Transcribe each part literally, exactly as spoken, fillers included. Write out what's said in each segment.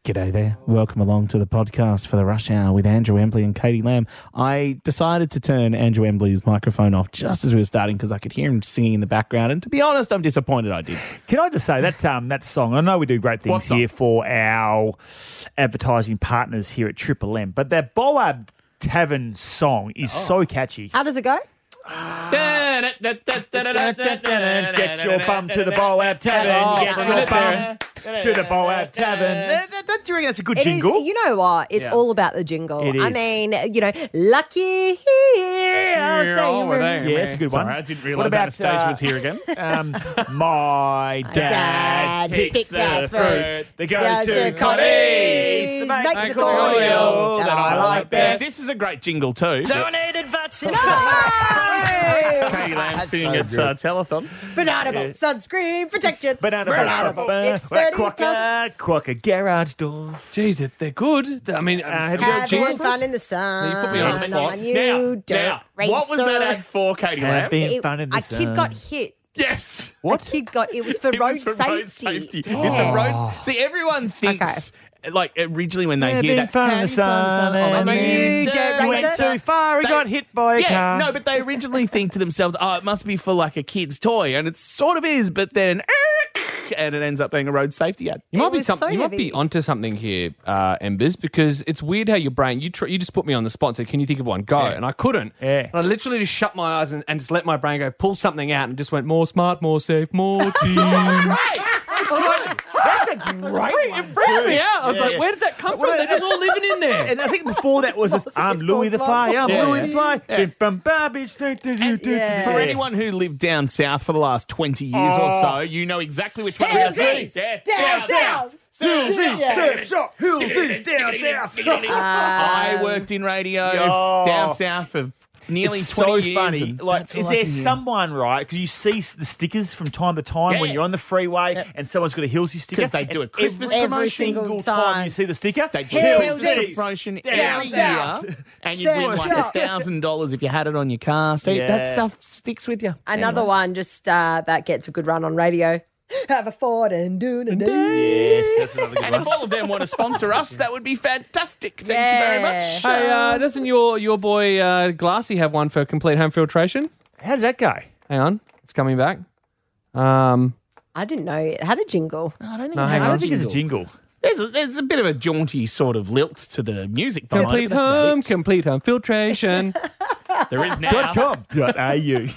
G'day there. Welcome along to the podcast for the Rush Hour with Andrew Embley and Katie Lamb. I decided to turn Andrew Embley's microphone off just as we were starting because I could hear him singing in the background, and to be honest, I'm disappointed I did. Can I just say, that, um, that song, I know we do great things here for our advertising partners here at Triple M, but that Boab Tavern song is oh. so catchy. How does it go? Get your bum to the Boab Tavern. Get your bum to the Boab Tavern. Don't you reckon that's a good it jingle? Is, you know what? It's yeah. all about the jingle. It is. I mean, you know, lucky here. Yeah, it's a good Sorry, one. I didn't realise Anastasia uh, was here again. Um, my dad, dad picks, picks the fruit that goes yes, to Connie's. Makes, makes the cordial that I like best. This is a great jingle too. Donated vodka. Katie Lamb singing at uh, Telethon. Banana boat, sunscreen protection. Banana, banana boat. It's thirty plus. Quokka garage doors. Jeez, they're good. I mean, uh, have you got a Having jingle fun in the sun. You put me on the spot. Now, now, what was that ad for, Katie Lamb? Having fun in the a sun. kid got hit. Yes. What? A kid got, it was for, it road, was for safety. road safety. Oh. It's a road. See, everyone thinks. Okay. Like originally when they yeah, hear that, fun in the sun, and you don't he went too far, he they, got hit by a yeah, car. No, but they originally think to themselves, oh, it must be for like a kid's toy, and it sort of is, but then and it ends up being a road safety ad. You It might be was some, so you might heavy. be onto something here, uh, Embers, because it's weird how your brain you tr- you just put me on the spot and said, "Can you think of one?" Go, Yeah. and I couldn't. Yeah. And I literally just shut my eyes and, and just let my brain go, pull something out, and just went more smart, more safe, more team. That's a great It freaked me out. I was Yeah, like, yeah. where did that come Well, from? They're just all living in there. And I think before that was, I'm Louis the Fly, I'm Yeah, Louis yeah. the Fly. Bim, bum, ba, bitch, do, do, do, do, yeah. do. For anyone who lived down south for the last twenty years or Oh. so, you know exactly which one Hills it is. East, Yeah. down south. Hills East, Yeah. surf shop, Hills East, down south. I worked in radio Oh. down south for nearly It's twenty so years. funny. and Like, that's is all I there can hear. someone, right? Because you see s- the stickers from time to time Yeah, when yeah. you're on the freeway Yeah. and someone's got a Hillsy sticker. 'Cause they do a and Christmas every, promotion. Every single Every time. time. you see the sticker. They do Hills a Christmas East, promotion down every south. year, and you win like a South. thousand dollars if you had it on your car. See, Yeah. that stuff sticks with you. Another Anyway. one just uh, that gets a good run on radio. Have a Ford and do a Yes, that's another good And one. if all of them want to sponsor us, that would be fantastic. Thank Yeah. you very much. Hey, uh, doesn't your your boy uh, Glassy have one for complete home filtration? How does that go? Hang on, it's coming back. Um, I didn't know it had a jingle. I don't, think No, it hang has I on. don't think it's a jingle. There's a, there's a bit of a jaunty sort of lilt to the music behind complete it. That's about home, it. complete home filtration. There is now. Dot com. Dot au.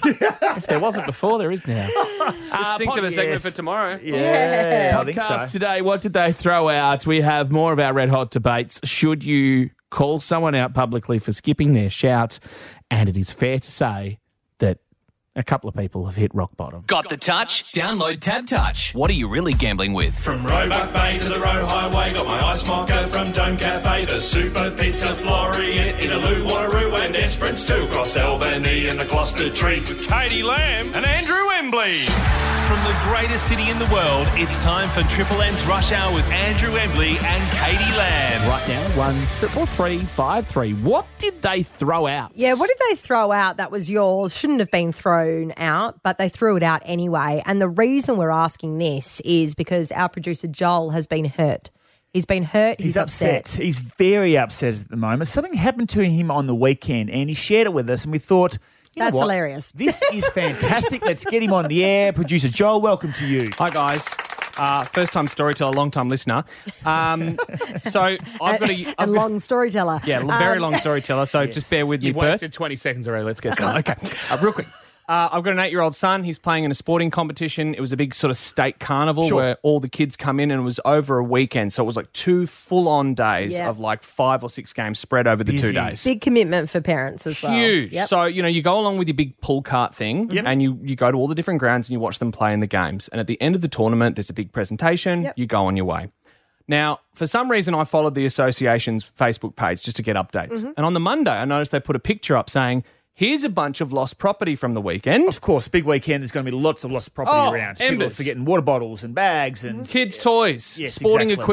If there wasn't before, there is now. Uh, Stinks of a pod- segment yes. for tomorrow. Yeah, I think Podcast so. today, what did they throw out? We have more of our red hot debates. Should you call someone out publicly for skipping their shout? And it is fair to say that a couple of people have hit rock bottom. Got the touch? Download Tab Touch. What are you really gambling with? From Roebuck Bay to the Roe Highway, got my ice mocha from Dome Cafe, the Super Pizza Florian, Inaloo, Wanneroo and Esperance too, across Albany and the Gloucester Treat with Katie Lamb and Andrew Embley. From the greatest city in the world, it's time for Triple M's Rush Hour with Andrew Embley and Katie Lamb. Right now, one triple three five three. What did they throw out? Yeah, what did they throw out that was yours? Shouldn't have been thrown out, but they threw it out anyway. And the reason we're asking this is because our producer Joel has been hurt. He's been hurt. He's, He's upset. He's very upset at the moment. Something happened to him on the weekend, and he shared it with us, and we thought, you know That's what? hilarious. This is fantastic. Let's get him on the air. Producer Joel, welcome to you. Hi, guys. Uh, first time storyteller, long time listener. Um, so I've got a, A I've got, long storyteller. yeah, very Um, long storyteller. So just bear with me, You've Perth. wasted twenty seconds already. Let's get started. Okay, uh, real quick. Uh, I've got an eight-year-old son. He's playing in a sporting competition. It was a big sort of state carnival Sure. where all the kids come in, and it was over a weekend. So it was like two full-on days Yeah. of like five or six games spread over the two Busy. days. Big commitment for parents as well. Huge. Yep. So, you know, you go along with your big pull cart thing and you, you go to all the different grounds and you watch them play in the games. And at the end of the tournament, there's a big presentation. Yep. You go on your way. Now, for some reason, I followed the association's Facebook page just to get updates. Mm-hmm. And on the Monday, I noticed they put a picture up saying, here's a bunch of lost property from the weekend. Of course, big weekend, there's going to be lots of lost property Oh, around. People are embers. forgetting water bottles and bags and Kids' toys, Yes, sporting exactly. equipment. Yep.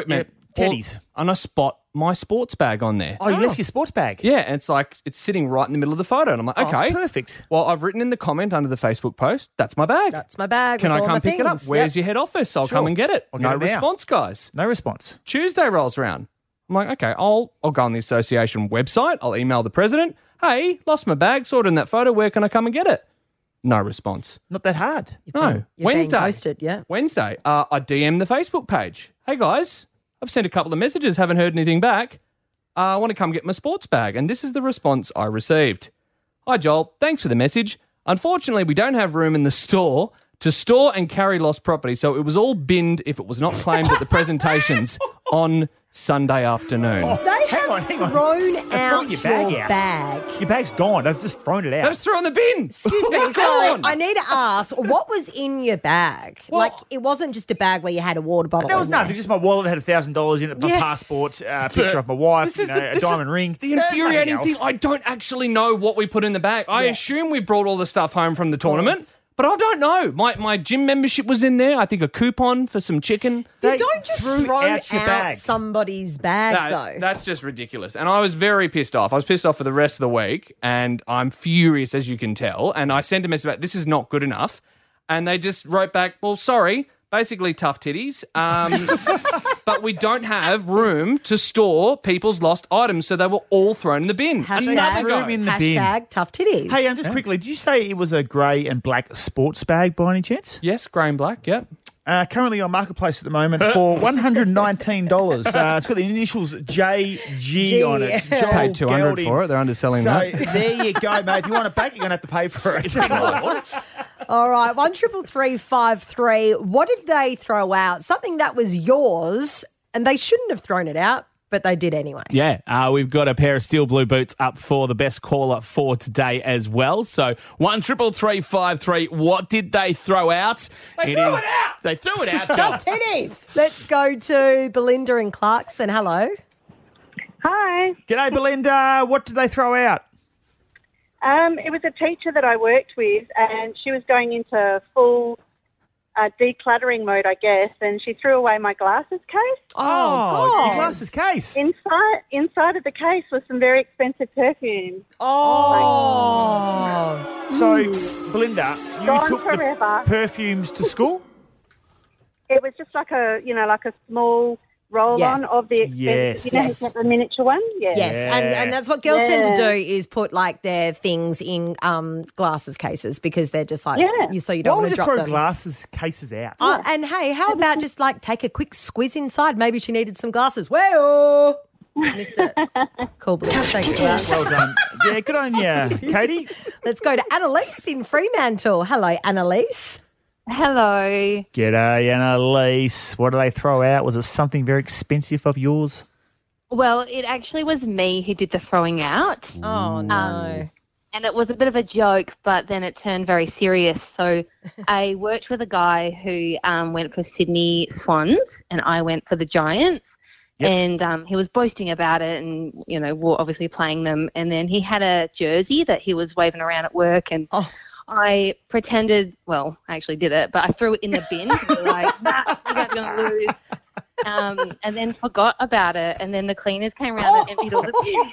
Teddies. And I spot my sports bag on there. Oh, you left your sports bag? Yeah, and it's like, it's sitting right in the middle of the photo. And I'm like, Oh, okay. perfect. Well, I've written in the comment under the Facebook post, that's my bag. That's my bag. Can with I all come my pick it up? things. Where's Yep. your head office? I'll Sure. come and get it. I'll no get it now. response, guys. No response. Tuesday rolls around. I'm like, okay, I'll I'll go on the association website. I'll email the president. Hey, lost my bag, saw it in that photo. Where can I come and get it? No response. Not that hard. No. You're Wednesday. being ghosted, yeah. Wednesday. Uh, I D M the Facebook page. Hey guys, I've sent a couple of messages, haven't heard anything back. Uh, I want to come get my sports bag. And this is the response I received. Hi Joel, thanks for the message. Unfortunately, we don't have room in the store to store and carry lost property, so it was all binned if it was not claimed at the presentations on Sunday afternoon. They Hang have on, hang on. thrown They've out thrown your bag your out. bag. Your bag's gone. They've just thrown it I out. just threw it in the bin. Excuse me, It's so gone. I need to ask, what was in your bag? Well- like, it wasn't just a bag where you had a water bottle. There was in nothing. there. Just my wallet had a thousand dollars in it, my Yeah. passport, uh, picture of my wife, This you is know, the, a this diamond is ring. The infuriating Nothing thing, else. I don't actually know what we put in the bag. I Yeah. assume we brought all the stuff home from the tournament, course. but I don't know. My my gym membership was in there. I think a coupon for some chicken. You They don't just threw throw out your bag. somebody's bag, That- though. that's just ridiculous. And I was very pissed off. I was pissed off for the rest of the week, and I'm furious, as you can tell. And I sent a message about, this is not good enough. And they just wrote back, well, sorry, basically tough titties. Um, but we don't have room to store people's lost items, so they were all thrown in the bin. Hashtag, Another go. room in the bin. hashtag tough titties. Hey, um, just quickly, did you say it was a grey and black sports bag by any chance? Yes, grey and black, yep. Uh, currently on Marketplace at the moment for one hundred nineteen dollars. Uh, it's got the initials J G on it. Yeah. Joel Paid two hundred Gelding. for it. They're underselling So that. there you go, mate. If you want it back, you're going to have to pay for it. All right, one triple three five three. What did they throw out? Something that was yours, and they shouldn't have thrown it out, but they did anyway. Yeah, uh, we've got a pair of steel blue boots up for the best caller for today as well. So one triple three five three. What did they throw out? They threw it out! They threw it out. Tough Joel. titties. Let's go to Belinda in Clarkson. Hello. Hi. G'day, Belinda. What did they throw out? Um, it was a teacher that I worked with, and she was going into full uh, decluttering mode, I guess, and she threw away my glasses case. Oh, your God. glasses case. Inside, inside of the case was some very expensive perfume. Oh. So, Belinda, you Gone took forever. the perfumes to school? It was just like a, you know, like a small roll-on Yeah. of the expensive, Yes. you know, Yes. the miniature one? Yeah. Yes, and, and that's what girls tend to do Yeah. is put like their things in um, glasses cases because they're just like, Yeah. you so you Why don't would want you to drop throw them. glasses cases out? Uh, and hey, how about just like take a quick squiz inside? Maybe she needed some glasses. Well, missed it. Cool, Belinda. Thanks for that. Well done. Yeah, good on you, Katie. Let's go to Annalise in Fremantle. Hello, Annalise. Hello. G'day, Annalise. What did they throw out? Was it something very expensive of yours? Well, it actually was me who did the throwing out. Oh no. Um, and it was a bit of a joke, but then it turned very serious. So I worked with a guy who um, went for Sydney Swans and I went for the Giants. Yep. And um, he was boasting about it and, you know, we're obviously playing them. And then he had a jersey that he was waving around at work and Oh. I pretended, well, I actually did it, but I threw it in the bin to be like, nah, you guys are going to lose. Um, and then forgot about it. And then the cleaners came around and emptied all the bins.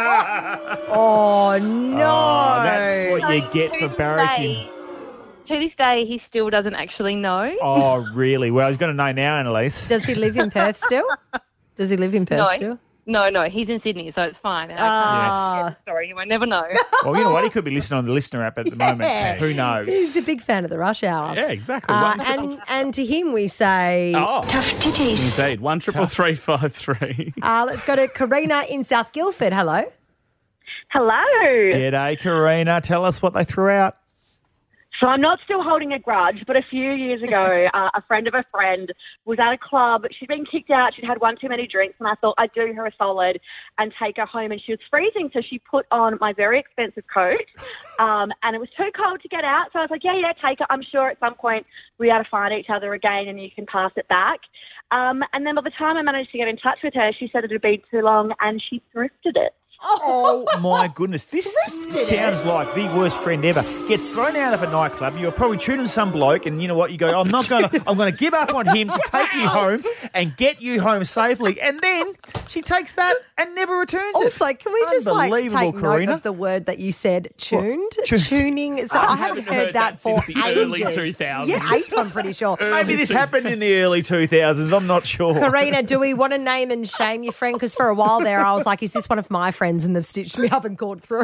Oh no. Oh, that's what you So get to for this barracking. day- To this day, he still doesn't actually know. Oh, really? Well, he's going to know now, Annalise. Does he live in Perth still? Does he live in Perth No. still? No, no, he's in Sydney, so it's fine. And I Ah. can't get the story. He won't never know. Well, you know what? He could be listening on the listener app at the moment. Yeah. Who knows? He's a big fan of the Rush Hour. Yeah, exactly. Uh, One- and and to him we say, Oh, tough titties. indeed. One triple three five three. Uh, let's go to Karina in South Guildford. Hello. Hello. G'day, Karina. Tell us what they threw out. So I'm not still holding a grudge, but a few years ago, uh, a friend of a friend was at a club. She'd been kicked out. She'd had one too many drinks, and I thought I'd do her a solid and take her home. And she was freezing, so she put on my very expensive coat, um, and it was too cold to get out. So I was like, yeah, yeah, take it. I'm sure at some point we ought to find each other again, and you can pass it back. Um, and then by the time I managed to get in touch with her, she said it had been too long, and she thrifted it. Oh, my goodness. This sounds like the worst friend ever. Gets thrown out of a nightclub. You're probably tuning some bloke and you know what? You go, I'm not going to, I'm going to give up on him to take you home and get you home safely. And then she takes that and never returns it. Also, can we just like take Unbelievable, note Karina. of the word that you said, tuned? Tuned. Tuning. So I, haven't heard, heard that, that for since the ages. early two thousands. Yeah, eight, I'm pretty sure. Maybe this happened in the early two thousands. I'm not sure. Karina, do we want to name and shame your friend? Because for a while there, I was like, is this one of my friends? And they've stitched me up and called through.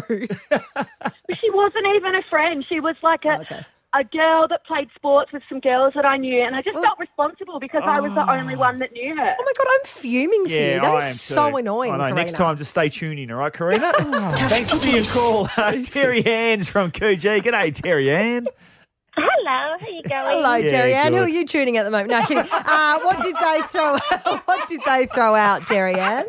She wasn't even a friend. She was like a, Okay. a girl that played sports with some girls that I knew, and I just felt responsible because I was the only one that knew her. Oh my God, I'm fuming for Yeah, you. That I is am so too. annoying. I know. Karina. Next time, just stay tuned in, all right, Karina? Thanks for your call. Uh, Terry Ann's from Coogee. G'day, Terry Ann. Hello, how you going? Hello, Yeah, Terry Ann. Who good. are you tuning at the moment? No, kidding. Uh, what did they throw? What did they throw out, Terry Ann?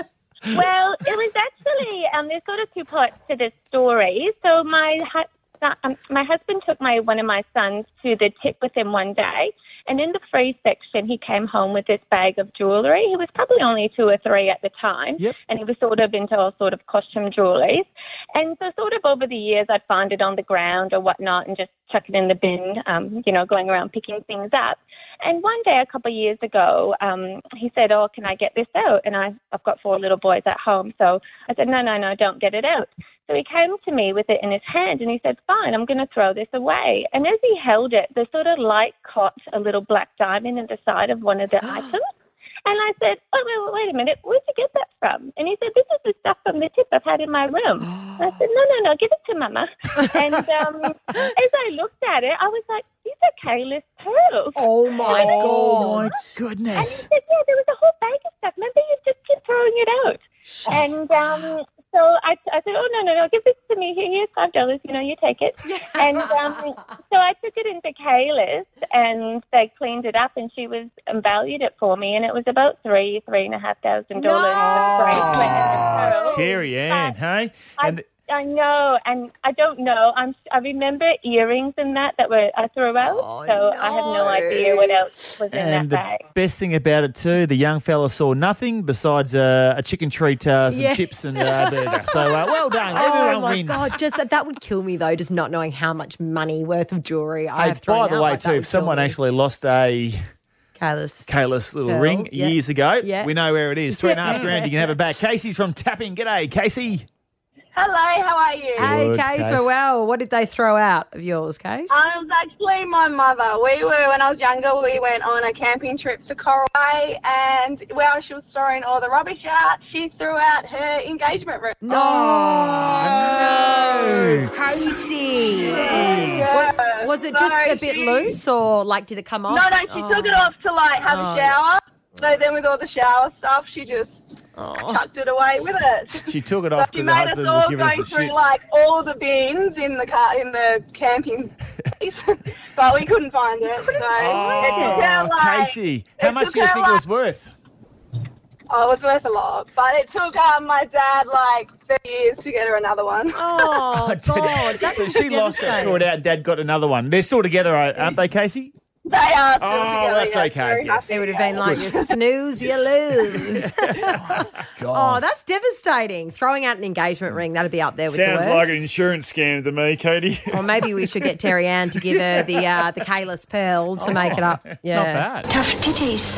Well, it was actually um, there's sort of two parts to this story. So my hu- um, my husband took my one of my sons to the tip with him one day, and in the free section, he came home with this bag of jewellery. He was probably only two or three at the time, Yep. and he was sort of into all sort of costume jewelleries. And so sort of over the years, I'd find it on the ground or whatnot and just chuck it in the bin, um, you know, going around picking things up. And one day, a couple of years ago, um, he said, oh, can I get this out? And I, I've got four little boys at home. So I said, no, no, no, don't get it out. So he came to me with it in his hand and he said, fine, I'm going to throw this away. And as he held it, the sort of light caught a little black diamond in the side of one of the items. And I said, oh, wait, wait a minute, where'd you get that from? And he said, this is the stuff from the tip I've had in my room. And I said, no, no, no, give it to Mama. And um, as I looked at it, I was like, these are Kayla's pearls. Oh, my Oh, my God. And he goodness. said, yeah, there was a whole bag of stuff. Remember, you just keep throwing it out. And um, so I, I said, oh, no, no, no, give this to me. Here, here's five dollars. You know, you take it. And um, so I took it into Kayla's and they cleaned it up and she was um, valued it for me. And it was about three, three and a half thousand dollars for the bracelet and the pearls. Terry Ann, But hey? I, And I know, and I don't know. I'm. I remember earrings and that that were I threw out, Oh, so I have no idea what else was in And the that bag. best thing about it too, the young fella saw nothing besides uh, a chicken treat, uh, some Yeah. chips, and uh, burger. So uh, well done, Oh everyone my wins. God! Just that, that would kill me though. Just not knowing how much money worth of jewelry I Hey, have thrown by the out, way, like, that too, would if someone kill me. actually lost a Kayla's. Kayla's little Pearl, ring yeah. years ago, Yeah. we know where it is. Three and a half grand, you can have it back. Casey's from Tapping. G'day, Casey. Hello, how are you? Hey, Good, Case. Case. Well, well, what did they throw out of yours, Case? I was actually my mother. We were, when I was younger, we went on a camping trip to Coral Bay, and while she was throwing all the rubbish out, she threw out her engagement ring. No. no. Casey. Yeah. Was it So just a bit she- loose or like did it come off? No, no, she took it off to like have Oh. a shower. So then with all the shower stuff, she just Oh. chucked it away with it. She took it So off she because her made us husband all was go giving us the through shits. like all the bins in the car in the camping place, but we couldn't find it. So it Oh, took her, like, Casey, how it much took do you her, think it was like- worth? Oh, it was worth a lot, but it took um, my dad like thirty years to get her another one. Oh, I did. God. That So is she lost it, threw it out, and Dad got another one. They're still together, aren't they, Casey? They are still Oh, together. that's yeah, okay, very yes. happy, It would have yeah. been like, you snooze, you lose. Oh, that's devastating. Throwing out an engagement ring, that'd be up there with the worst. insurance scam to me, Katie. Or maybe we should get Terry Ann to give her the uh, the Kayla's pearl to make it up. Yeah. Not bad. Tough titties.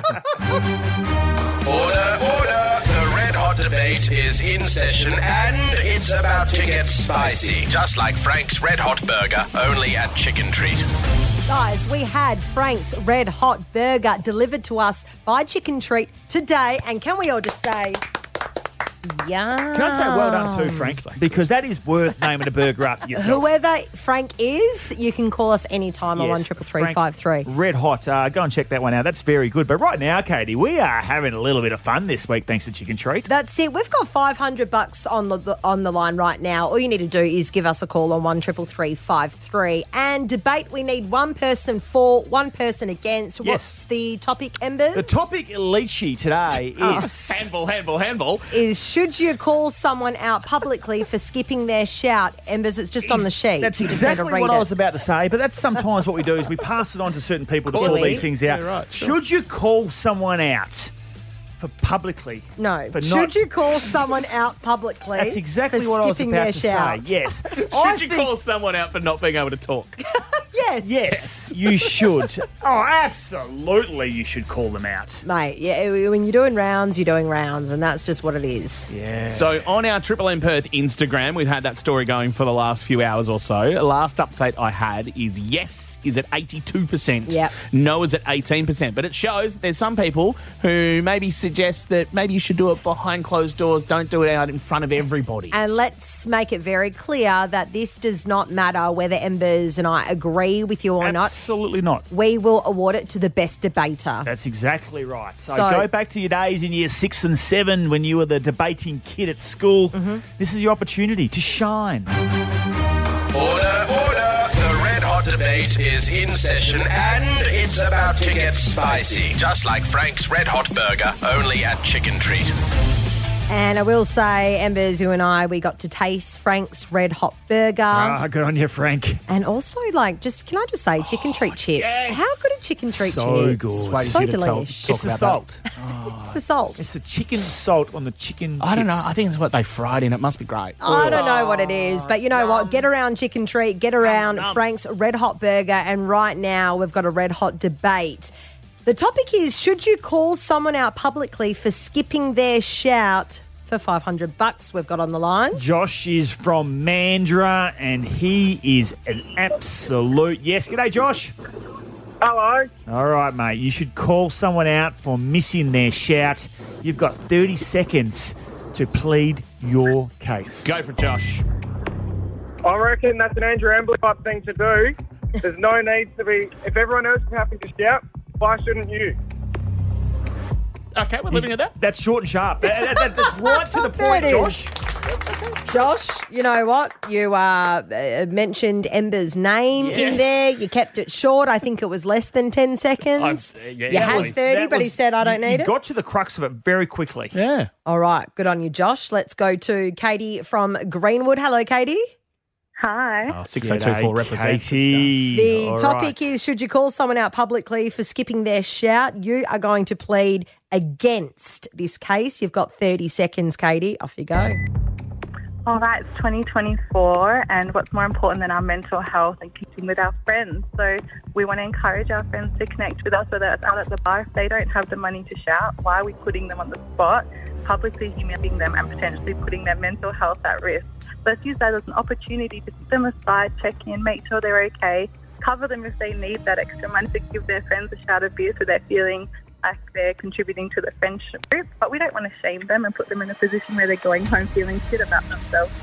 Order, order! The red hot debate is in session and it's about to get spicy. Just like Frank's Red Hot Burger, only at Chicken Treat. Guys, we had Frank's Red Hot Burger delivered to us by Chicken Treat today. And can we all just say, yeah. Can I say well done too, Frank? Because that is worth naming a burger after yourself. Whoever Frank is, you can call us anytime on one triple three five three. Red Hot. Uh, go and check that one out. That's very good. But right now, Katie, we are having a little bit of fun this week thanks to Chicken Treat. That's it. We've got five hundred bucks on the, the on the line right now. All you need to do is give us a call on one triple three five three and debate. We need one person for, one person against. Yes. What's the topic, Embers? The topic, Lychee, today is... Handball, handball, handball. is should you call someone out publicly for skipping their shout? Embers, it's just on the sheet. That's You just need to exactly read what it. I was about to say, but that's sometimes what we do is we pass it on to certain people to Do call we? these things out. Yeah, right, sure. Should you call someone out for publicly. No. For Should not- you call someone out publicly? That's exactly for what I was skipping about their to shout? say. Yes. Should you call someone out for not being able to talk? Yes. Yes, you should. Oh, absolutely, you should call them out. Mate, yeah, when you're doing rounds, you're doing rounds, and that's just what it is. Yeah. So on our Triple M Perth Instagram, we've had that story going for the last few hours or so. Last update I had is yes is at eighty-two percent. Yep. No is at eighteen percent. But it shows that there's some people who maybe suggest that maybe you should do it behind closed doors. Don't do it out in front of everybody. And let's make it very clear that this does not matter whether Embers and I agree with you or not. Absolutely not. We will award it to the best debater. That's exactly right. So, So- go back to your days in year six and seven when you were the debating kid at school. Mm-hmm. This is your opportunity to shine. Order, order! The Red Hot Debate is in session and it's about to get spicy. Just like Frank's Red Hot Burger, only at Chicken Treat. And I will say, Embers, you and I, we got to taste Frank's Red Hot Burger. Ah, good on you, Frank. And also, like, just can I just say, chicken treat chips. yes. How good are chicken treat So chips? good. Waiting So for you to tell- delicious. talk It's the about salt. It's the salt. It's the chicken salt on the chicken that. I don't know. chips. I think it's what they fried in. It must be great. I don't know what it is, but you know what? Get around Chicken Treat, get around Frank's Red Hot Burger, and right now we've got a Red Hot debate. The topic is, should you call someone out publicly for skipping their shout for five hundred bucks we've got on the line? Josh is from Mandurah and he is an absolute yes. G'day, Josh. Hello. All right, mate. You should call someone out for missing their shout. You've got thirty seconds to plead your case. Go for Josh. I reckon that's an Andrew Embley type thing to do. There's no need to be... If everyone else is happy to shout, why shouldn't you? Okay, we're living at that. That's short and sharp. That- that- that's right to the There point, it Josh. Josh, you know what? You uh, uh, mentioned Ember's name in Yes. there. You kept it short. I think it was less than ten seconds. I've- yeah, you that had was- thirty, that but he was- said, I don't you- need you it. got to the crux of it very quickly. Yeah. All right, good on you, Josh. Let's go to Katie from Greenwood. Hello, Katie. Hi. Oh, six oh two four G'day, represents. Katie. The All topic right. is, should you call someone out publicly for skipping their shout? You are going to plead against this case. You've got thirty seconds, Katie. Off you go. All right, it's twenty twenty-four, and what's more important than our mental health and connecting with our friends? So we want to encourage our friends to connect with us, whether it's out at the bar. If they don't have the money to shout, why are we putting them on the spot, publicly humiliating them and potentially putting their mental health at risk? Let's use that as an opportunity to put them aside, check in, make sure they're okay, cover them if they need that extra money to give their friends a shout of beer so they're feeling like they're contributing to the friendship group. But we don't want to shame them and put them in a position where they're going home feeling shit about themselves.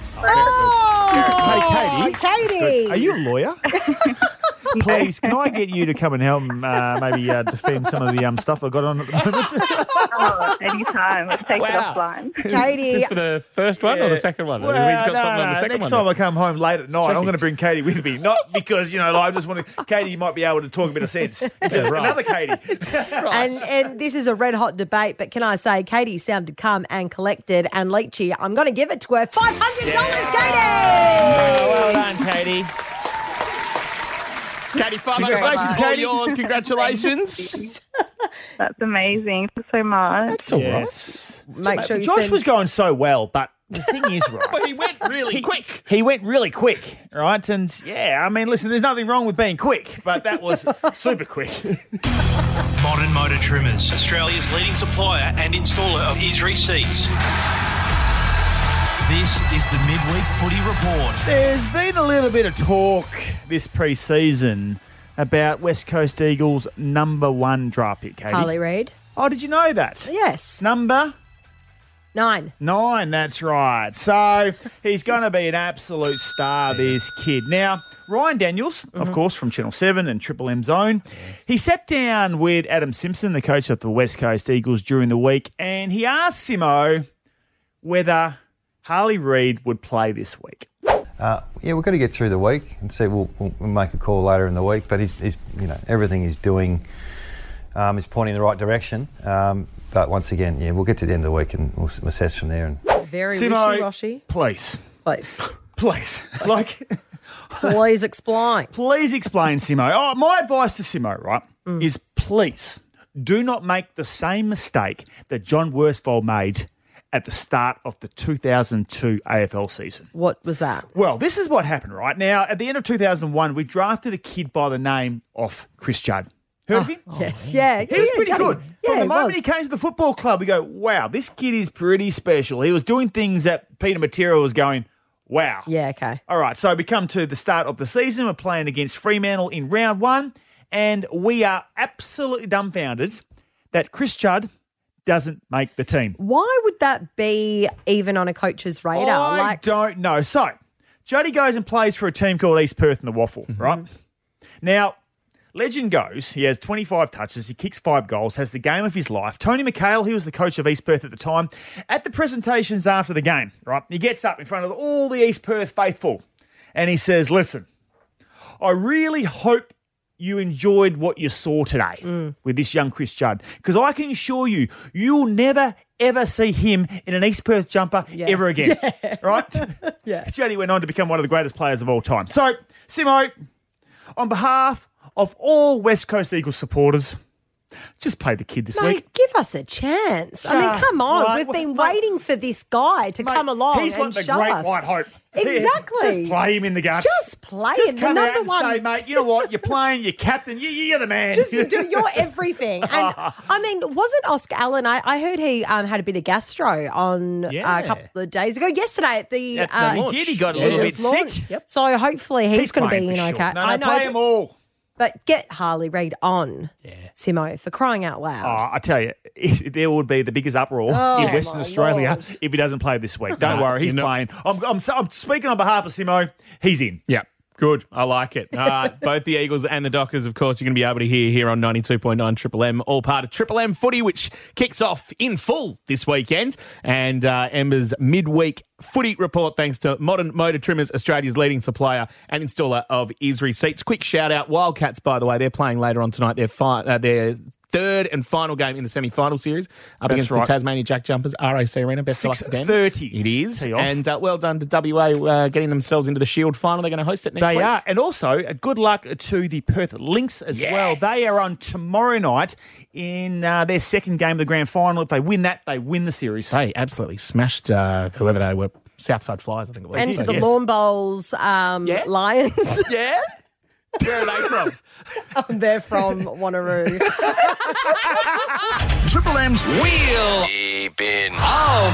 Oh, Hey, Katie. Katie. Are you a lawyer? Please, can I get you to come and help uh, maybe uh, defend some of the um, stuff I've got on at the moment? Oh, anytime. Let's take Wow. it offline. Katie. Just for the first one or the second one? Well, We've got no, something on the no, second next one. time I come home late at night, I'm going to bring Katie with me. Not because, you know, like, I just want to... Katie might be able to talk a bit of sense. Another Katie. And and this is a red hot debate, but can I say, Katie sounded calm and collected, and Leachy, I'm going to give it to her. five hundred dollars, Katie! Oh, well done, Katie. Katie, five hundred Congratulations, bucks is all Katie. yours. Congratulations. That's amazing. Thank you so much. That's all right. Yes. Make sure you Josh spend- was going so well, but the thing is, right... But he went really quick. He went really quick, right? And, yeah, I mean, listen, there's nothing wrong with being quick, but that was super quick. Modern Motor Trimmers, Australia's leading supplier and installer of Isri seats. This is the Midweek Footy Report. There's been a little bit of talk this pre-season about West Coast Eagles' number one draft pick, Katie. Harley Reid. Oh, did you know that? Yes. Number Nine. nine, that's right. So he's going to be an absolute star, this kid. Now, Ryan Daniels, of course, from Channel seven and Triple M Zone, he sat down with Adam Simpson, the coach of the West Coast Eagles, during the week, and he asked Simo whether Harley Reid would play this week. Uh, yeah, we've got to get through the week and see. We'll, we'll make a call later in the week. But he's, he's you know, everything he's doing um, is pointing in the right direction. Um, but once again, yeah, we'll get to the end of the week and we'll assess from there. And Very Simo, wishy-washy. Please. Please. Please. Like, Please explain. please explain, Simo. Oh, my advice to Simo, right, Mm. is please do not make the same mistake that John Worsfold made at the start of the two thousand two A F L season. What was that? Well, this is what happened, right? Now, at the end of two thousand one, we drafted a kid by the name of Chris Judd. Heard of him? Yes, yeah. He was yeah, pretty Juddy. good. Yeah, From the he moment was. he came to the football club, we go, wow, this kid is pretty special. He was doing things that Peter Material was going, wow. Yeah, okay. All right, so we come to the start of the season. We're playing against Fremantle in round one, and we are absolutely dumbfounded that Chris Judd doesn't make the team. Why would that be even on a coach's radar? I like, don't know. So, Juddy goes and plays for a team called East Perth in the Waffle, Mm-hmm. right? Now, legend goes, he has twenty-five touches, he kicks five goals, has the game of his life. Tony McHale, he was the coach of East Perth at the time, at the presentations after the game, right? He gets up in front of all the East Perth faithful and he says, listen, I really hope you enjoyed what you saw today Mm. with this young Chris Judd, because I can assure you, you will never, ever see him in an East Perth jumper Yeah. ever again, Yeah. right? Yeah. Juddy went on to become one of the greatest players of all time. So, Simo, on behalf of all West Coast Eagles supporters, just play the kid this Mate, week. give us a chance. I mean, Just come on. play- We've been Mate, waiting for this guy to Mate, come along he's and like the show great us. white hope. Exactly. Just play him in the guts. Just play Just him. The come out number and one. say, mate, you know what? You're playing, you're captain, you, you're the man. Just do your everything. And I mean, wasn't Oscar Allen? I, I heard he um, had a bit of gastro on uh, Yeah. a couple of days ago. Yesterday at the. At the uh, launch. He did, he got a Yeah, little it bit was launch. sick. Yep. So hopefully he's, He's going to be playing in for okay. sure. No, no, I know, play but- them all. But get Harley Reid on, yeah. Simo, for crying out loud. Oh, I tell you, there would be the biggest uproar Oh, in Western my Australia Lord. if he doesn't play this week. Don't No, worry, he's you're not- playing. I'm, I'm, I'm speaking on behalf of Simo. He's in. Yeah. Good. I like it. All right. Both the Eagles and the Dockers, of course, you're going to be able to hear here on ninety-two point nine Triple M, all part of Triple M Footy, which kicks off in full this weekend. And uh, Ember's midweek footy report, thanks to Modern Motor Trimmers, Australia's leading supplier and installer of Isri seats. Quick shout out, Wildcats, by the way, they're playing later on tonight. They're fi- uh, their third and final game in the semi-final series up That's against right. the Tasmania Jack Jumpers, R A C Arena. Best of luck to them. six thirty. It is. Tee off. And uh, well done to W A uh, getting themselves into the Shield final. They're going to host it next They week. are. And also, uh, good luck to the Perth Lynx as Yes. well. They are on tomorrow night in uh, their second game of the grand final. If they win that, they win the series. They absolutely smashed uh, whoever they were. Southside Flyers, I think it was. and to So, the yes. Lawn Bowls um, Yeah? Lions. Yeah? Where are they from? They're from Wanneroo. Triple M's Wheel Bin of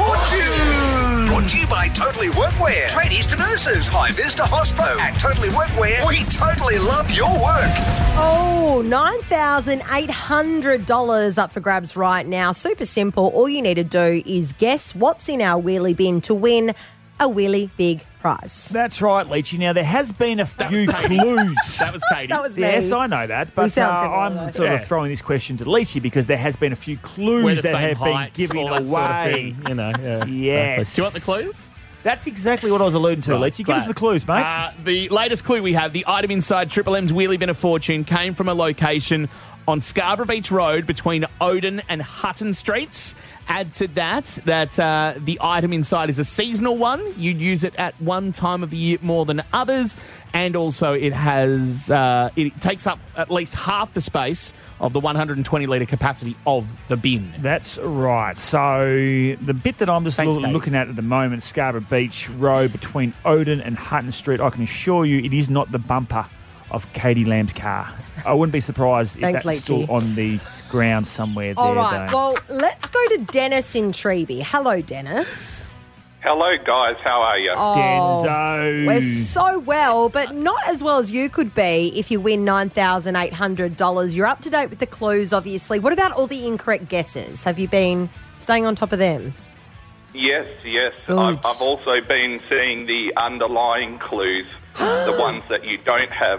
Fortune. Brought to you by Totally Workwear. Trainees to nurses, high vis to hospo. At Totally Workwear, we totally love your work. Oh, nine thousand eight hundred dollars up for grabs right now. Super simple. All you need to do is guess what's in our wheelie bin to win a really big prize. That's right, Leachy. Now, there has been a few clues. That was Katie. That was me. Yes, I know that. We But uh, sound similar, I'm though. sort Yeah. of throwing this question to Leachy because there has been a few clues We're the that same have been heights, given all that away. sort of thing. You know, yeah. Yes. Exactly. Do you want the clues? That's exactly what I was alluding to, Right, Leachy. Give us glad. the clues, mate. Uh, the latest clue we have, the item inside Triple M's Wheelie Bin of Fortune came from a location on Scarborough Beach Road between Odin and Hutton Streets. Add to that that uh, the item inside is a seasonal one. You'd use it at one time of the year more than others. And also it has uh, it takes up at least half the space of the one hundred twenty litre capacity of the bin. That's right. So the bit that I'm just Thanks, loo- Kate. looking at at the moment, Scarborough Beach Road between Odin and Hutton Street, I can assure you it is not the bumper of Katie Lamb's car. I wouldn't be surprised if Thanks, that's still Leachy. on the ground somewhere there. All right. though. Well, let's go to Dennis in Treeby. Hello, Dennis. Hello, guys. How are you? Oh, Denzo. We're so well, but not as well as you could be if you win nine thousand eight hundred dollars. You're up to date with the clues, obviously. What about all the incorrect guesses? Have you been staying on top of them? Yes, yes. Good. I've, I've also been seeing the underlying clues, the ones that you don't have.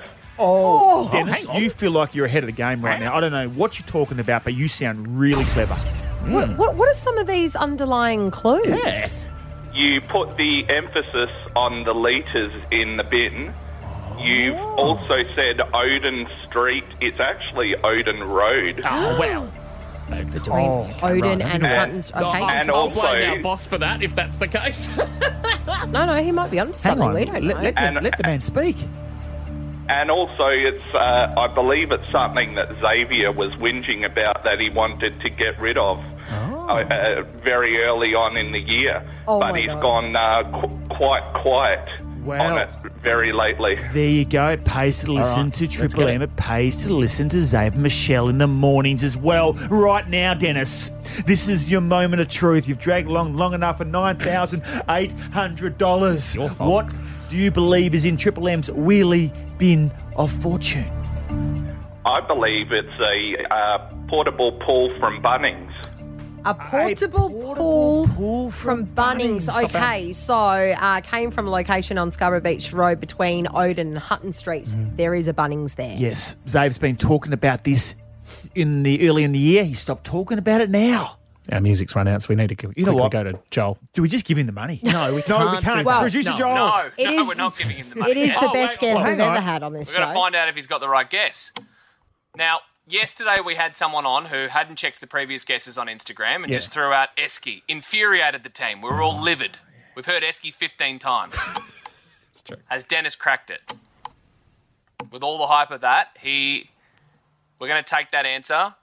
Oh, Oh, Dennis, hang on. you feel like you're ahead of the game right now. I don't know what you're talking about, but you sound really clever. What, what, what are some of these underlying clues? Yeah. You put the emphasis on the litres in the bin. You've also said Odin Street. It's actually Odin Road. Oh, well. Between Oh, Odin right. and And- Huttons. Okay. I'll, And I'll also- blame our boss for that if that's the case. no, no, he might be onto Hang something. on. We don't let, know. let the, And- let the man speak. And also, it's uh, I believe it's something that Xavier was whinging about that he wanted to get rid of Oh. uh, uh, very early on in the year. Oh, but my he's God. gone uh, qu- quite quiet Well, on it very lately. There you go. It pays to listen right, to let's Triple get M. It pays to listen to Xavier Michelle in the mornings as well. Right now, Dennis, this is your moment of truth. You've dragged along long enough for nine thousand eight hundred dollars. Your fault. What do you believe is in Triple M's wheelie bin of fortune? I believe it's a uh, portable pool from Bunnings. A portable, pool, from Bunnings. Okay, so uh, came from a location on Scarborough Beach Road between Oden and Hutton Streets. There is a Bunnings there. Yes, Zave's been talking about this in the early in the year. He stopped talking about it now. Our music's run out, so we need to quickly You know what? go to Joel. Do we just give him the money? No, we can't. No, we can't can't. do that. Producer No, Joel. No, It no, is- we're not giving him the money. It is the Oh, best wait, guest well, we've hang ever on. had on this We've got to show. find out if he's got the right guess. Now, yesterday we had someone on who hadn't checked the previous guesses on Instagram and Yeah. just threw out Esky. Infuriated the team. We were all livid. We've heard Esky fifteen times. It's true. Has Dennis cracked it? With all the hype of that, he... We're going to take that answer.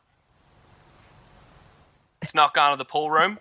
It's not going to the pool room.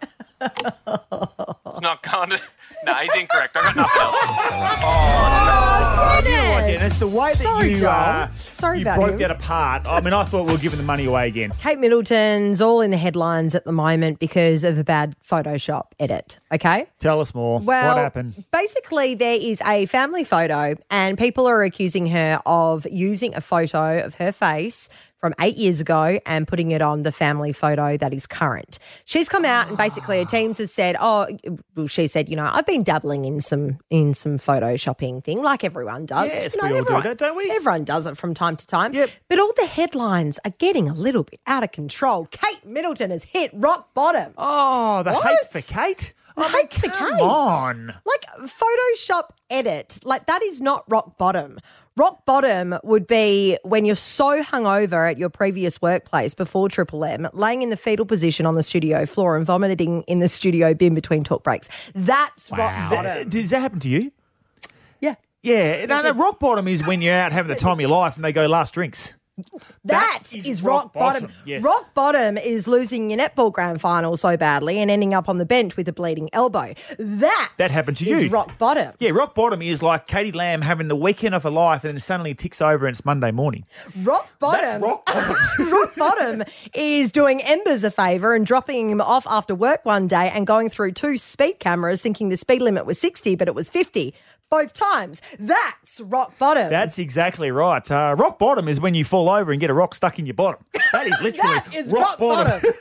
It's not going to... No, he's incorrect. I've got nothing else. Oh, you know what, Dennis? The way that Sorry, you, Joel. uh, Sorry you about broke him. that apart, I mean, I thought we were giving the money away again. Kate Middleton's all in the headlines at the moment because of a bad Photoshop edit, okay? Tell us more. Well, what happened? basically there is a family photo and people are accusing her of using a photo of her face from eight years ago and putting it on the family photo that is current. She's come out and basically her teams have said, oh, well, she said, you know, I've been dabbling in some in some photoshopping thing like everyone does. Yes, you know, we all do everyone, that, don't we? Everyone does it from time to time. Yep. But all the headlines are getting a little bit out of control. Kate Middleton has hit rock bottom. Oh, the What? hate for Kate? The hate for come Kate. on. Like Photoshop edit, like that is not rock bottom. Rock bottom would be when you're so hungover at your previous workplace before Triple M, laying in the fetal position on the studio floor and vomiting in the studio bin between talk breaks. That's rock bottom. Th- Does that happen to you? Yeah. Yeah. No, no, rock bottom is when you're out having the time of your life and they go last drinks. That is is, rock rock, bottom. bottom, yes. Rock bottom is losing your netball grand final so badly and ending up on the bench with a bleeding elbow. That That happened to is you. rock bottom. Yeah, rock bottom is like Katie Lamb having the weekend of her life and then suddenly it ticks over and it's Monday morning. Rock bottom. rock bottom. Rock bottom is doing Embers a favour and dropping him off after work one day and going through two speed cameras thinking the speed limit was sixty, but it was fifty. Both times. That's rock bottom. That's exactly right. Uh, rock bottom is when you fall over and get a rock stuck in your bottom. That is literally That is rock, rock bottom.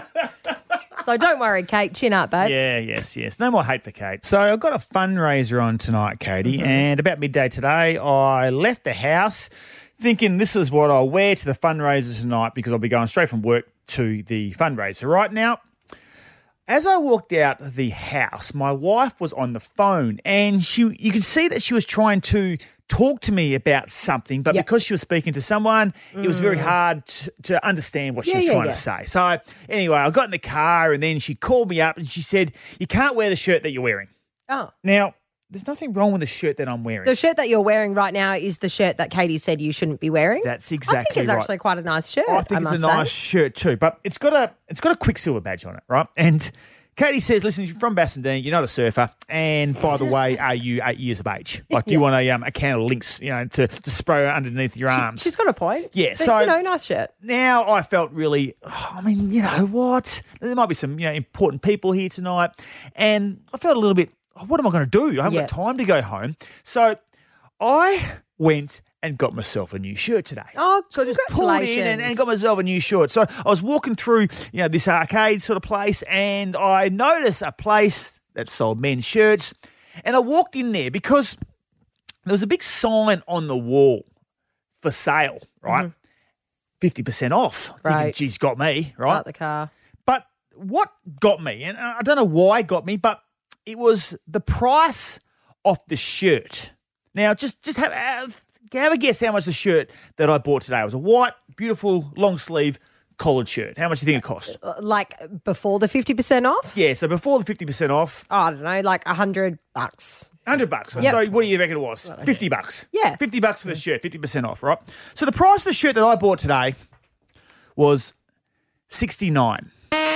So don't worry, Kate. Chin up, babe. Yeah, yes, yes. No more hate for Kate. So I've got a fundraiser on tonight, Katie, Mm-hmm. and about midday today, I left the house thinking this is what I'll wear to the fundraiser tonight because I'll be going straight from work to the fundraiser. Right now, as I walked out the house, my wife was on the phone and she you could see that she was trying to talk to me about something, but because she was speaking to someone, it was very Mm. hard to, to understand what she Yeah, was yeah, trying yeah. to say. So anyway, I got in the car and then she called me up and she said, you can't wear the shirt that you're wearing. Oh. Now, there's nothing wrong with the shirt that I'm wearing. The shirt that you're wearing right now is the shirt that Katie said you shouldn't be wearing. That's I exactly think it's right. actually quite a nice shirt. I think I it's must a nice say. shirt too, but it's got a it's got a Quicksilver badge on it, right? And Katie says, listen, you're from Bassendean, you're not a surfer, and by the way, are you eight years of age? Like, do you want a, um, a can of Lynx, you know, to, to spray underneath your arms? She's got a point. Yeah, But, so- you know, nice shirt. Now I felt really, oh, I mean, you know what? There might be some, you know, important people here tonight, and I felt a little bit, oh, what am I going to do? I haven't Yeah. got time to go home. So I went and got myself a new shirt today. Oh, So I just pulled in and, and got myself a new shirt. So I was walking through, you know, this arcade sort of place, and I noticed a place that sold men's shirts, and I walked in there because there was a big sign on the wall for sale, right? fifty percent off. Thinking, Right. geez, got me, right? Start the car. But what got me, and I don't know why it got me, but it was the price of the shirt. Now, just just have, have, have a guess how much the shirt that I bought today. It was a white, beautiful, long sleeve collared shirt. How much do you think it cost? Uh, Like before the fifty percent off? Yeah, so before the fifty percent off, Oh, I don't know, like a hundred bucks. one hundred bucks. Yep. So what do you reckon it was? fifty bucks. Yeah. fifty bucks for the shirt, fifty percent off, right? So the price of the shirt that I bought today was sixty-nine.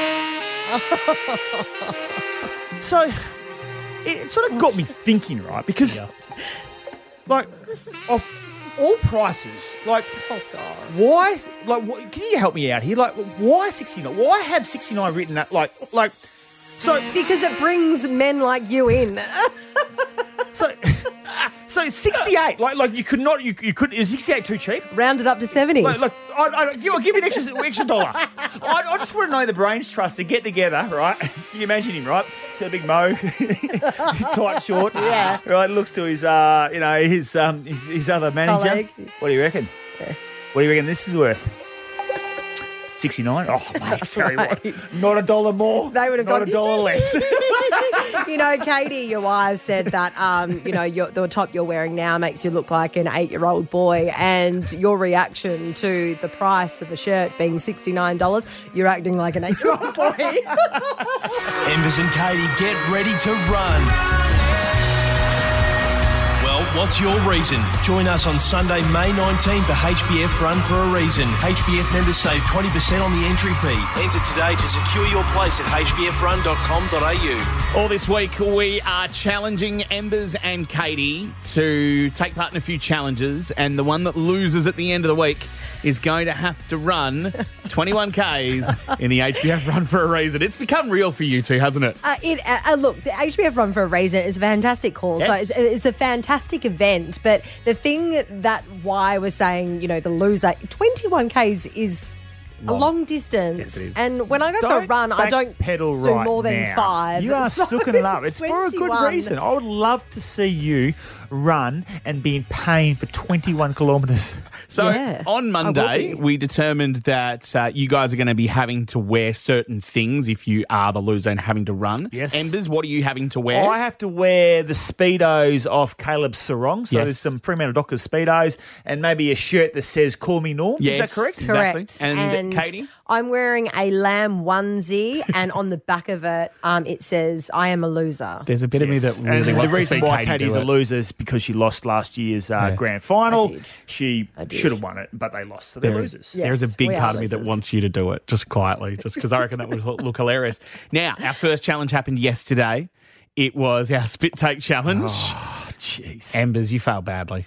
So it, it sort of got me thinking, right? Because, like, of all prices, like, oh God, why? Like, what, can you help me out here? Like, why sixty-nine? Why have sixty-nine written that? Like, like, so because it brings men like you in. so, so sixty-eight. Like, like you could not. You you couldn't. Is sixty-eight too cheap? Round it up to seventy. Like, like I, I, give, give me an extra extra dollar. I, I just want to know the Brains Trust to get together, right? Can you imagine him, right? To a big mo, tight shorts. Yeah. Right. Looks to his, uh, you know, his um, his, his other manager. Colleague. What do you reckon? Yeah. What do you reckon this is worth? sixty-nine. Oh, mate, sorry, what? Not a dollar more. They would have not gone a dollar less. You know, Katie, your wife said that, um, you know, your, the top you're wearing now makes you look like an eight-year-old boy, and your reaction to the price of a shirt being sixty-nine dollars, you're acting like an eight-year-old boy. Embers and Katie, get ready to run. Well, what's your reason? Join us on Sunday, May nineteenth for H B F Run for a Reason. H B F members save twenty percent on the entry fee. Enter today to secure your place at h b f run dot com dot a u. All this week, we are challenging Embers and Katie to take part in a few challenges, and the one that loses at the end of the week is going to have to run twenty-one kays in the H B F Run for a Reason. It's become real for you two, hasn't it? Uh, it uh, look, the H B F Run for a Reason is a fantastic cause. Yes. So it's, it's a fantastic event. But the thing that why we're saying, you know, the loser, twenty-one kays is a long distance. Yes, it is. And when I go for a run, I don't pedal do right more than now. five. You are So sooking it up. It's for a good twenty-one. reason. I would love to see you run and be in pain for twenty-one kilometres. So Yeah, on I Monday, will be. we determined that uh, you guys are going to be having to wear certain things if you are the loser and having to run. Yes. Embers, what are you having to wear? I have to wear the Speedos off Caleb's sarong. So Yes. there's some Fremantle Dockers Speedos and maybe a shirt that says "Call Me Norm." Yes. Is that correct? Exactly. Correct. And Katie? I'm wearing a lamb onesie, and on the back of it, um, it says, "I am a loser." There's a bit of me that really and wants the reason to see why Katie Katie's do a it. loser is because she lost last year's uh, Yeah. grand final. I did. She I did. should have won it, but they lost, so they're There is, losers. Yeah. there is a Yes, big we are part of me that losers. wants you to do it, just quietly, just because I reckon that would look hilarious. Now, our first challenge happened yesterday. It was our spit take challenge. Oh, jeez. Embers, you failed badly.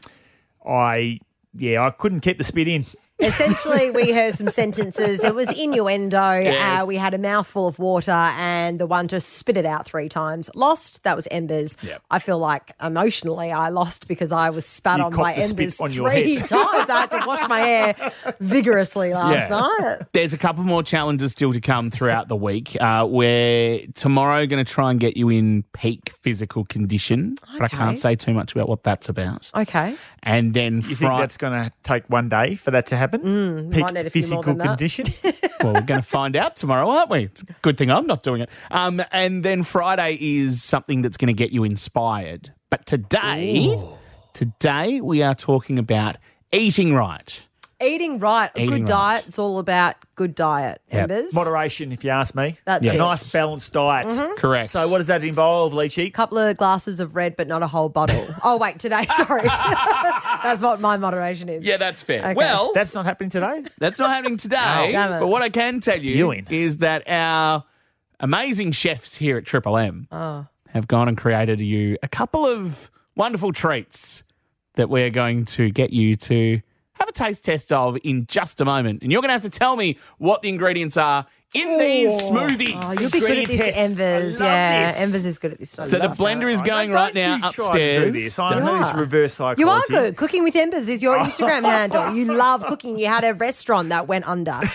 I, yeah, I couldn't keep the spit in. Essentially, we heard some sentences. It was innuendo. Yes. Uh, we had a mouthful of water, and the one to spit it out three times lost. That was Embers. Yep. I feel like emotionally I lost because I was spat You on copped by the spit Embers on your three head. times. I had to wash my hair vigorously last night. There's a couple more challenges still to come throughout the week. Uh, we're tomorrow going to try and get you in peak physical condition, but I Okay. can't say too much about what that's about. Okay. And then You think Fri- that's going to take one day for that to happen? Mm, Peak might need a few more physical than that. condition? well, we're going to find out tomorrow, aren't we? It's a good thing I'm not doing it. Um, and then Friday is something that's going to get you inspired. But today, today we are talking about eating right. Eating right, a Eating good right. diet. It's all about good diet, Yep. Embers. Moderation, if you ask me. That's A it. nice balanced diet. Mhm. Correct. So what does that involve, Leachy? Couple of glasses of red, but not a whole bottle. Oh, wait, today, sorry. That's what my moderation is. Yeah, that's fair. Okay. Well, That's not happening today? that's not happening today. Oh, damn it. But what I can tell you Spewing. is that our amazing chefs here at Triple M Oh. have gone and created you a couple of wonderful treats that we're going to get you to have a taste test of in just a moment. And you're going to have to tell me what the ingredients are in these smoothies. Oh, you'll be good at this, Test. Embers. I love Yeah, this. Embers is good at this stuff. So the blender is going right now Don't you try upstairs. to do this. I know this are. reverse psychology. You are good. Cooking with Embers is your Instagram handle. You love cooking. You had a restaurant that went under. Um,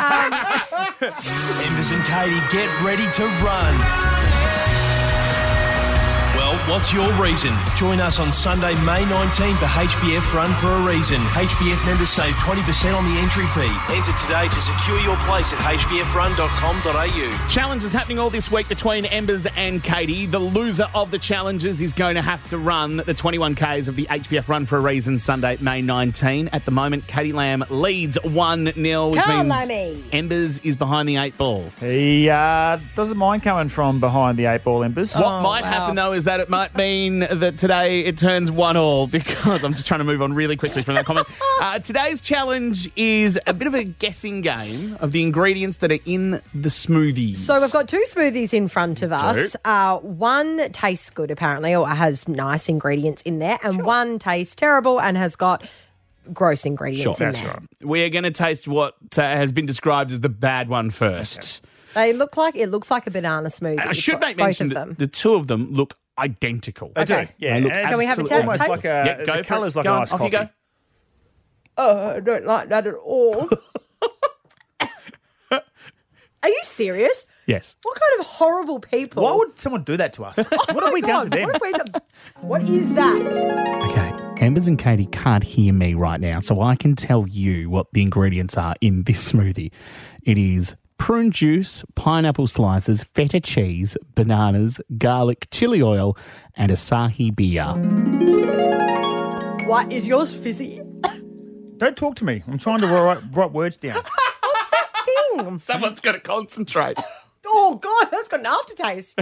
Embers and Katie, get ready to run. Well, what's your reason? Join us on Sunday, May nineteenth for H B F Run for a Reason. H B F members save twenty percent on the entry fee. Enter today to secure your place at h b f run dot com dot a u. Challenge is happening all this week between Embers and Katie. The loser of the challenges is going to have to run the twenty-one kays of the H B F Run for a Reason Sunday, May nineteenth. At the moment, Katie Lamb leads one nil, which Come on, means Lammy. Embers is behind the eight ball. He uh, doesn't mind coming from behind the eight ball, Embers. What Oh, might wow. happen, though, is that it might might mean that today it turns one all because I'm just trying to move on really quickly from that comment. Uh, today's challenge is a bit of a guessing game of the ingredients that are in the smoothies. So we've got two smoothies in front of us. Uh, one tastes good, apparently, or has nice ingredients in there, and one tastes terrible and has got gross ingredients in there. We are going to taste what uh, has been described as the bad one first. They look like it looks like a banana smoothie. I should make both mention of that them. the two of them look identical. They Okay. do, yeah. They look And Can we have a absolutely- ta- almost taste? like a, Yeah, go the for colour's it. like Go an on, iced off coffee. you go. Oh, I don't like that at all. Are you serious? Yes. What kind of horrible people? Why would someone do that to us? What have we done to them? What, have we done? What is that? Okay, Embers and Katie can't hear me right now, so I can tell you what the ingredients are in this smoothie. It is prune juice, pineapple slices, feta cheese, bananas, garlic, chili oil, and Asahi beer. What is yours fizzy? Don't talk to me. I'm trying to write, write words down. Thing. Someone's got to concentrate. Oh, God, that's got an aftertaste.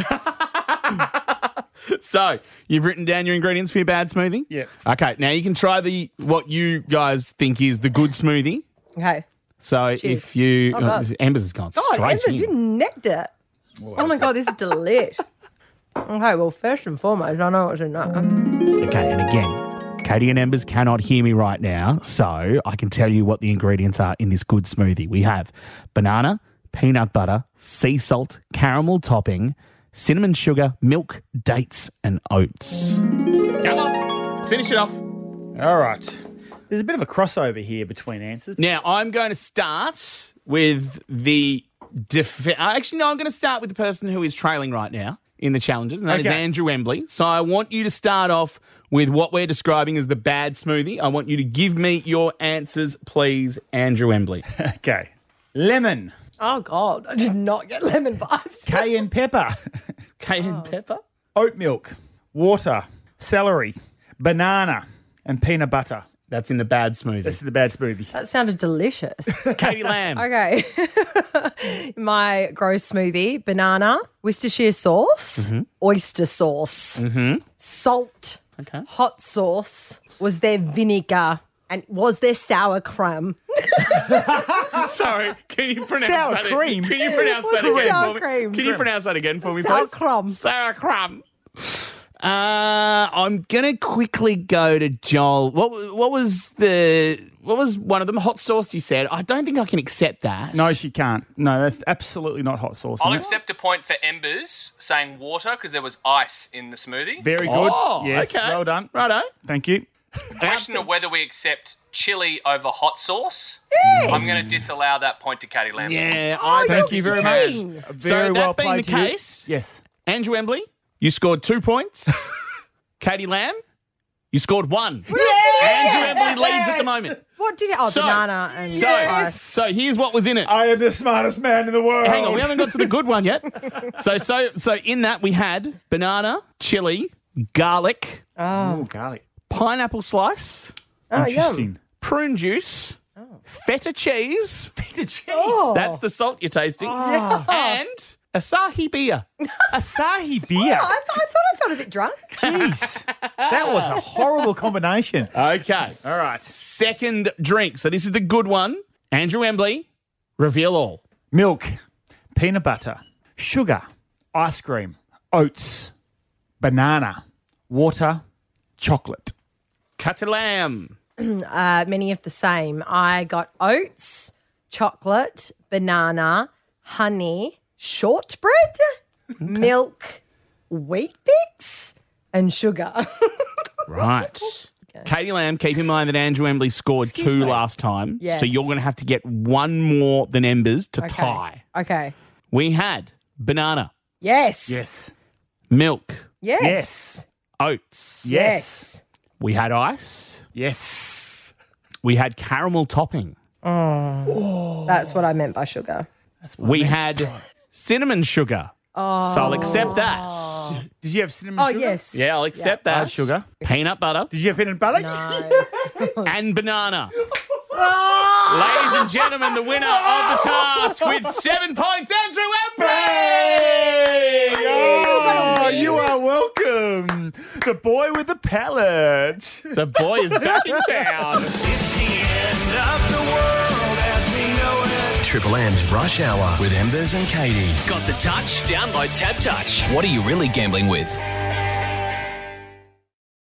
So, you've written down your ingredients for your bad smoothie? Yeah. Okay, now you can try the what you guys think is the good smoothie. Okay. So, Cheers. if you... Oh, God. Embers has gone God, straight Embers, in. you necked it. Oh, my God, this is delish. Okay, well, first and foremost, I know what's in that. Okay, and again, Katie and Embers cannot hear me right now, so I can tell you what the ingredients are in this good smoothie. We have banana, peanut butter, sea salt, caramel topping, cinnamon sugar, milk, dates, and oats. Come on, finish it off. All right. There's a bit of a crossover here between answers. Now, I'm going to start with the... Def- Actually, no, I'm going to start with the person who is trailing right now in the challenges, and that is Okay. Andrew Embley. So I want you to start off with what we're describing as the bad smoothie. I want you to give me your answers, please, Andrew Embley. Okay. Lemon. Oh, God, I did not get lemon vibes. Cayenne pepper. Cayenne pepper? Oat milk. Water. Celery. Banana. And peanut butter. That's in the bad smoothie. That's the bad smoothie. That sounded delicious. Katie Lamb. Okay. My gross smoothie, banana, Worcestershire sauce, Mm-hmm. oyster sauce, salt, Okay. hot sauce, was there vinegar, and was there sour cream? Sorry, can you pronounce Sour that? cream? Can you pronounce that What's again sour for me? cream? Can you pronounce that again for me, Sour please? crumb. Sour crumb. Uh, I'm gonna quickly go to Joel. What what was the what was one of them? Hot sauce. You said. I don't think I can accept that. No, she can't. No, that's absolutely not hot sauce. I'll isn't it? accept a point for Embers saying water because there was ice in the smoothie. Very good. Oh, yes, okay. well done. Righto. Thank you. Question of whether we accept chili over hot sauce. I'm going to disallow that point to Katie Lamb. Yeah. Oh, I Thank you very much. kidding. Very so well that being played the to you. case, Yes. Andrew Embley, you scored two points. Katie Lamb, you scored one. Andrew Embley leads at the moment. What did it? Oh, So- banana and So, ice. so here's what was in it. I am the smartest man in the world. Hang on, we haven't got to the good one yet. So, so, so in that we had banana, chili, garlic, Oh, garlic. pineapple slice, Oh, Interesting. yum. prune juice, feta cheese. Feta cheese. Oh. That's the salt you're tasting, and Asahi beer. Asahi beer. I, th- I thought I felt a bit drunk. Jeez. That was a horrible combination. Okay. All right. Second drink. So this is the good one. Andrew Embley, reveal all. Milk, peanut butter, sugar, ice cream, oats, banana, water, chocolate. Cut a lamb. Uh, many of the same. I got oats, chocolate, banana, honey, shortbread, milk, wheat bix, and sugar. Right. Katie Lamb, keep in mind that Andrew Embley scored two me. last time. Yes. So you're going to have to get one more than Embers to Okay. tie. Okay. We had banana, Yes. Yes. milk, Yes. Yes. oats. Yes. We had ice. Yes. We had caramel topping. Oh. That's what I meant by sugar. We had cinnamon sugar. Oh. So I'll accept that. Did you have cinnamon Oh, sugar? yes. Yeah, I'll accept that. Uh, sugar. Peanut butter. Did you have peanut butter? No. And banana. Ladies and gentlemen, the winner of the task with seven points, Andrew Embley! Oh, you are welcome. welcome the boy with the pallet. The boy is back in town. It's the end of the world as we know it. Triple M's Rush Hour with Embers and Katie. Got the touch? Download Tab Touch. What are you really gambling with?